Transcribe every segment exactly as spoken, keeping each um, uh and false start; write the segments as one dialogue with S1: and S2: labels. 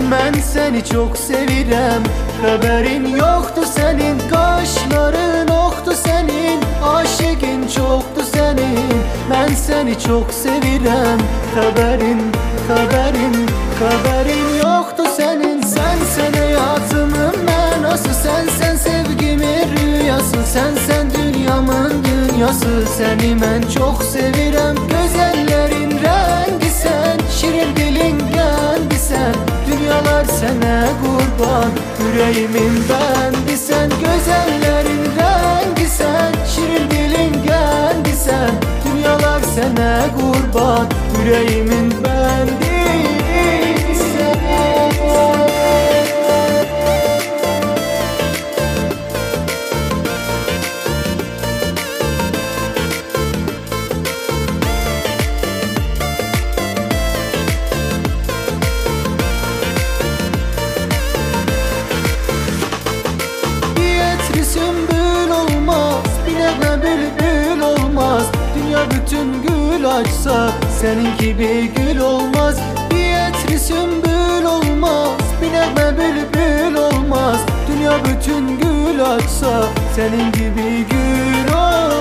S1: Ben seni çok sevirem, haberin yoktu senin. Kaşların oktu senin, aşıkın çoktu senin. Ben seni çok sevirem, haberin, haberin, haberin yoktu senin. Sen sen hayatımın menası, sen sen sevgimin rüyası, sen sen dünyamın dünyası. Seni ben çok sevirem, güzellerin rengi sen, şirin dilin kendi sen. Dünyalar sana kurban, yüreğimin bendi sen. Güzellerin rengi sen, şirin dilin kendi sen. Dünyalar sana kurban, yüreğimin bendi sen. Sümbül olmaz, bileğine bülbül olmaz. Dünya bütün gül açsa, senin gibi gül olmaz. Diyetli sümbül olmaz, bileğine bülbül olmaz. Dünya bütün gül açsa, senin gibi gül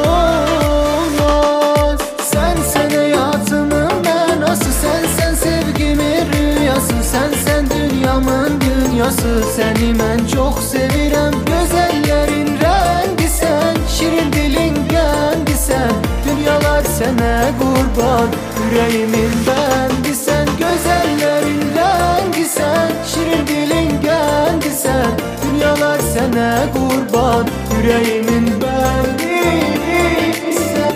S1: olmaz. Sen sen hayatımın menası, sen sen sevgimin rüyası, sen sen dünyamın dünyası. Seni ben çok sevirem, güzellerin rengi sen, şirin dilin kendi sen. Dünyalar sana kurban, yüreğimin bendi sen. Güzellerin rengi sen, şirin dilin kendi sen. Dünyalar sana kurban, yüreğimin bendi sen.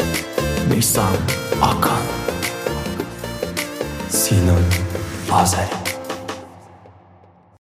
S2: Nisan Akan, Sinan Azeri.